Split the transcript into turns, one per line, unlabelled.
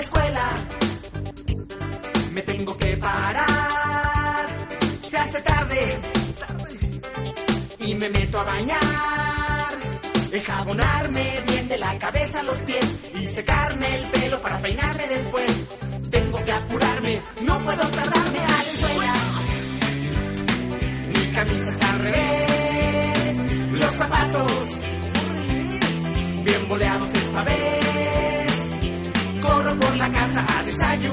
escuela. Me tengo que parar, se hace tarde y me meto a bañar, enjabonarme bien de la cabeza a los pies y secarme el pelo para peinarme después. Tengo que apurarme, no puedo tardarme a la escuela. Mi camisa está al revés, los zapatos bien boleados esta vez. Corro por la casa a desayunar.